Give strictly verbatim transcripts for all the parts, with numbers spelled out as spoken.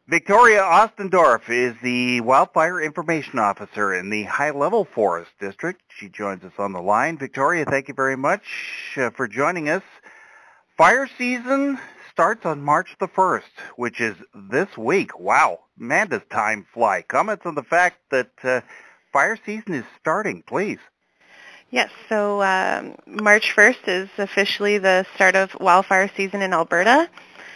Victoria Ostendorf is the Wildfire Information Officer in the High Level Forest District. She joins us on the line. Victoria, thank you very much uh, for joining us. Fire season starts on March the first, which is this week. Wow, man, does time fly. Comments on the fact that uh, fire season is starting, please. Yes, so um, March first is officially the start of wildfire season in Alberta.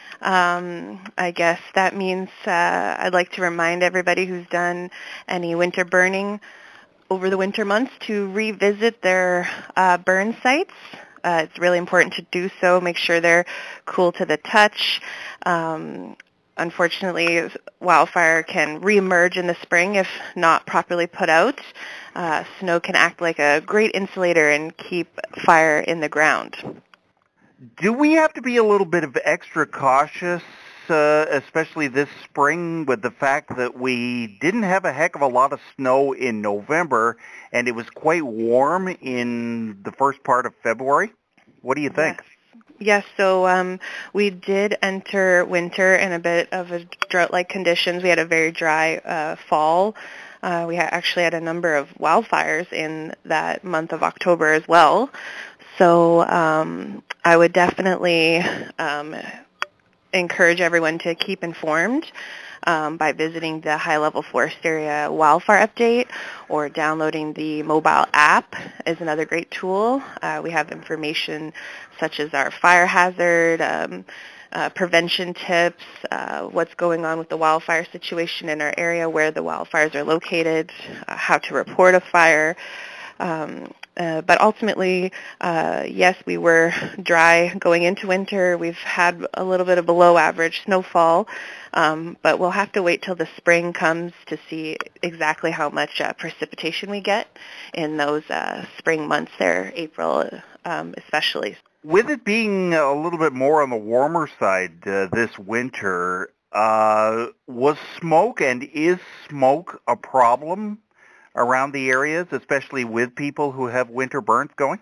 Um, I guess that means uh, I'd like to remind everybody who's done any winter burning over the winter months to revisit their uh, burn sites. Uh, it's really important to do so. Make sure they're cool to the touch. Um, unfortunately, wildfire can reemerge in the spring if not properly put out. Uh, snow can act like a great insulator and keep fire in the ground. Do we have to be a little bit of extra cautious, uh, especially this spring, with the fact that we didn't have a heck of a lot of snow in November, and it was quite warm in the first part of February? What do you think? Yes, yes so um, we did enter winter in a bit of a drought-like conditions. We had a very dry uh, fall. Uh, we ha- actually had a number of wildfires in that month of October as well. So um, I would definitely um, encourage everyone to keep informed um, by visiting the High Level Forest Area Wildfire Update, or downloading the mobile app is another great tool. Uh, we have information such as our fire hazard, um, uh, prevention tips, uh, what's going on with the wildfire situation in our area, where the wildfires are located, uh, how to report a fire. Um, Uh, but ultimately, uh, yes, we were dry going into winter. We've had a little bit of below average snowfall, um, but we'll have to wait till the spring comes to see exactly how much uh, precipitation we get in those uh, spring months there, April um, especially. With it being a little bit more on the warmer side uh, this winter, uh, was smoke and is smoke a problem around the areas, especially with people who have winter burns going?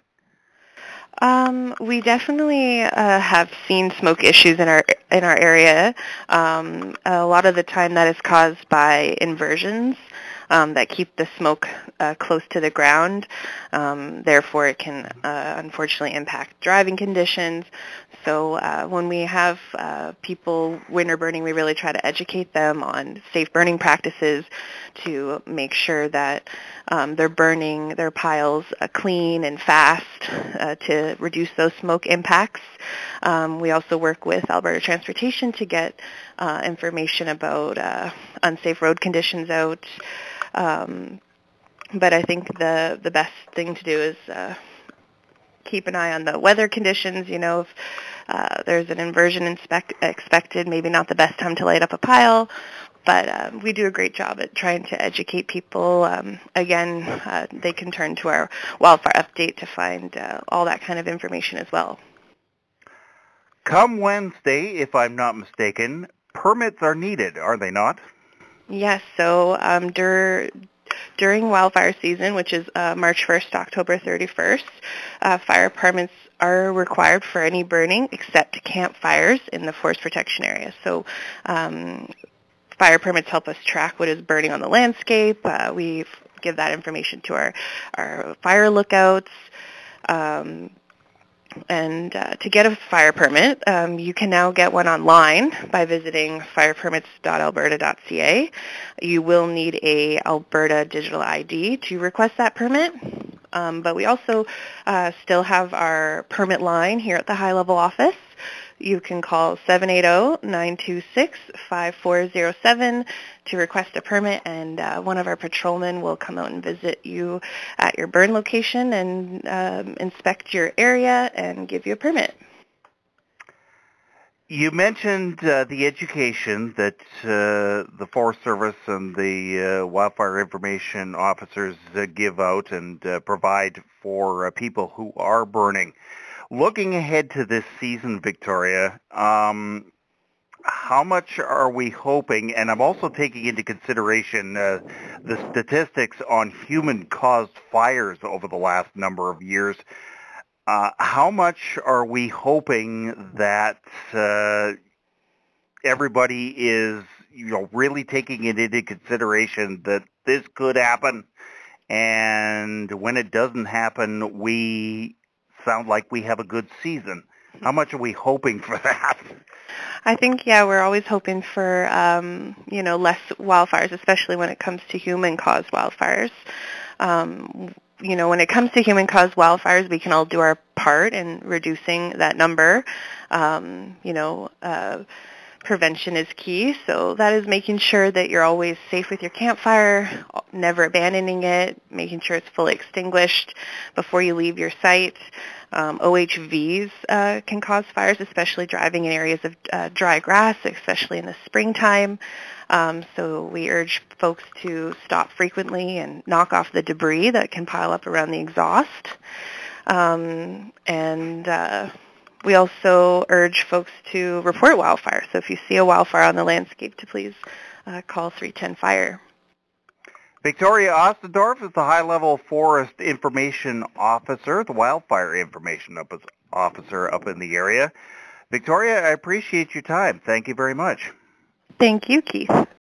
Um, we definitely uh, have seen smoke issues in our in our area. Um, a lot of the time that is caused by inversions um, that keep the smoke uh, close to the ground. Um, therefore, it can uh, unfortunately impact driving conditions. So uh, when we have uh, people winter burning, we really try to educate them on safe burning practices to make sure that um, they're burning their piles uh, clean and fast uh, to reduce those smoke impacts. Um, we also work with Alberta Transportation to get uh, information about uh, unsafe road conditions out. Um, but I think the, the best thing to do is uh, keep an eye on the weather conditions. You know, if uh, there's an inversion inspect- expected, maybe not the best time to light up a pile, but um, we do a great job at trying to educate people. Um, again, uh, they can turn to our wildfire update to find uh, all that kind of information as well. Come Wednesday, if I'm not mistaken, permits are needed, are they not? Yes, so um, dur- during wildfire season, which is uh, March first to October thirty-first, uh, fire permits are required for any burning except campfires in the forest protection area. So um, fire permits help us track what is burning on the landscape. Uh, we give that information to our, our fire lookouts. Um, And uh, to get a fire permit, um, you can now get one online by visiting fire permits dot alberta dot c a. You will need a Alberta digital I D to request that permit. Um, but we also uh, still have our permit line here at the High Level office. You can call seven eight zero, nine two six, five four zero seven to request a permit, and uh, one of our patrolmen will come out and visit you at your burn location and um, inspect your area and give you a permit. You mentioned uh, the education that uh, the Forest Service and the uh, wildfire information officers uh, give out and uh, provide for uh, people who are burning. Looking ahead to this season, Victoria, um, how much are we hoping, and I'm also taking into consideration uh, the statistics on human-caused fires over the last number of years, uh, how much are we hoping that uh, everybody is you know, really taking it into consideration that this could happen, and when it doesn't happen, we sound like we have a good season. How much are we hoping for that? I think, yeah, we're always hoping for, um, you know, less wildfires, especially when it comes to human-caused wildfires. Um, you know, when it comes to human-caused wildfires, we can all do our part in reducing that number. Um, you know, uh, prevention is key, so that is making sure that you're always safe with your campfire, never abandoning it, making sure it's fully extinguished before you leave your site. Um, O H Vs uh, can cause fires, especially driving in areas of uh, dry grass, especially in the springtime. Um, so we urge folks to stop frequently and knock off the debris that can pile up around the exhaust. Um, and uh, we also urge folks to report wildfire. So if you see a wildfire on the landscape, to please uh, call three ten fire. Victoria Ostendorf is the High-Level Forest Information Officer, the Wildfire Information Officer up in the area. Victoria, I appreciate your time. Thank you very much. Thank you, Keith.